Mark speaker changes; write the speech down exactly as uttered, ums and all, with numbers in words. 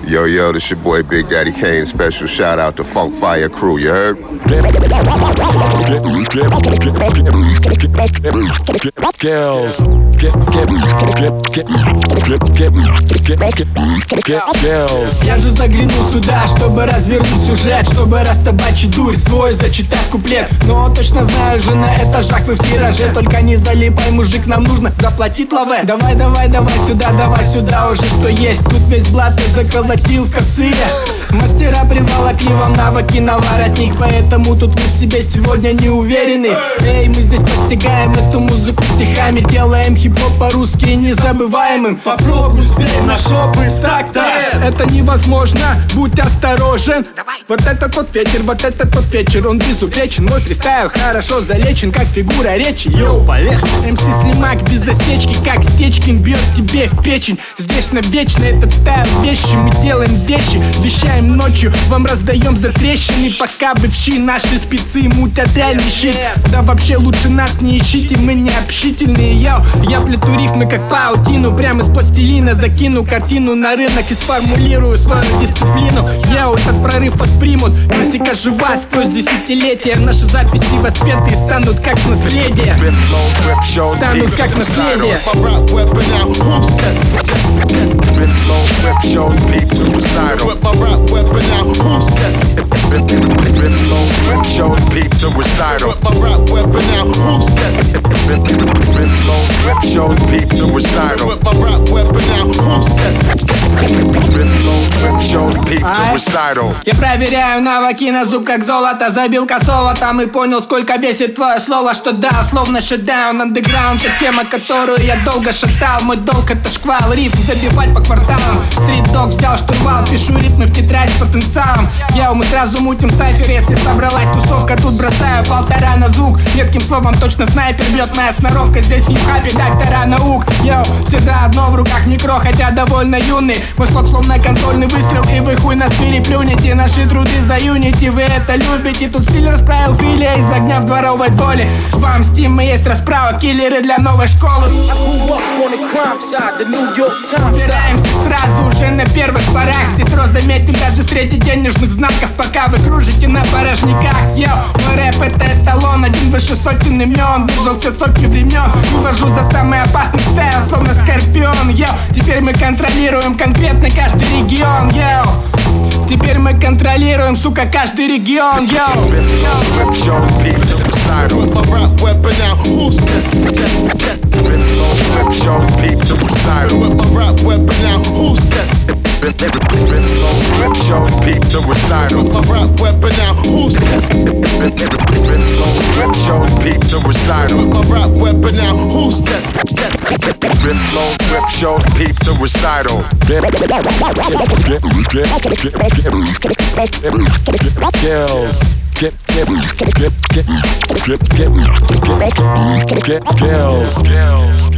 Speaker 1: Yo, yo, this your boy Big Daddy Kane. Special shout out to Funk Fire Crew, you heard?
Speaker 2: Girls, get, get, get, get, get, get, get, girls.
Speaker 3: Я же заглянул сюда, чтобы развернуть сюжет, чтобы растабачить дурь свой, зачитать куплет. Но точно знаю же, на этажах вы в тираже. Только не залипай, мужик, нам нужно заплатить лаве. Давай, давай, давай сюда, давай сюда уже что есть. Тут весь блат и заколотил в косые. Мастера приволокли вам навыки на воротник, поэтому тут вы в себе сегодня не уверены. Эй, мы здесь постигаем эту музыку стихами, делаем хип-хоп по-русски незабываемым. Попробуй сбей на шоп из такта. Это невозможно, будь осторожен. Вот это тот вечер, вот это тот вечер, он безупречен. Мой фристайл хорошо залечен, как фигура речи. Йоу, полегче. эм си Слимак без засечки, как Стечкин, бьет тебе в печень. Здесь навечно этот стайл вещи, мы делаем вещи, вещаем ночью, вам раздаем за трещины. Пока вы вщи, наши спецы мутят реальный щит. Да вообще лучше нас не ищите, мы не общительные. Йоу, я плету рифмы как паутину, прямо из пластилина закину картину на рынок и сформулирую свою дисциплину. Йоу, этот прорыв воспримут, классика жива сквозь десятилетия. Наши записи воспетые станут как наследие. Станут как наследие.
Speaker 2: Weapon out, who's testing? Rip shows peep the recital. Whip my rap weapon out, who's testing? Rip shows peep the recital. Whip my rap weapon out, who's testing? Rip shows peep the recital.
Speaker 3: Я проверяю навыки на зуб как золото. Забил косово там и понял, сколько весит твое слово. Что да, словно шатдаун, андеграунд. Это тема, которую я долго шатал. Мой долг это шквал, рифм забивать по кварталам. Стрит-дог взял штурвал, пишу ритмы в тетрадь с потенциалом. Йоу, мы сразу мутим сайфер, если собралась тусовка. Тут бросаю полтора на звук. Метким словом точно снайпер бьет моя сноровка. Здесь в хип-хапе доктора наук. Йоу, все заодно в руках микро, хотя довольно юный. Мой слог словно контрольный выстрел, и вы хуй нас переплюнете. Наши труды за юнити, вы это любите. Тут стиль расправил крылья из огня в дворовой доли. Вам стим и есть расправа, киллеры для новой школы. Убираемся сразу же на первых порах. Здесь рост заметен даже среди денежных знаков. Пока вы кружите на порожниках. Йоу, мой рэп это эталон, один выше сотен имен. Выжил все сотни времен, вывожу за самый опасный стайл, словно скорпион. Йоу, теперь мы контролируем конкретно каждый регион. Йоу, теперь мы контролируем, сука, каждый регион. Йоу,
Speaker 2: Rip shows peep the recital. Whip my rap weapon out, who's testing? Rip shows peep the recital. Whip my rap weapon out, who's testing? Rip shows peep the recital. Whip my rap weapon out, who's testing? Rip shows peep the recital. Whip my rap weapon out, who's testing? Rip low, rip shows peep the recital. Girls, get, get, get, get, get, get, get, get, girls, girls.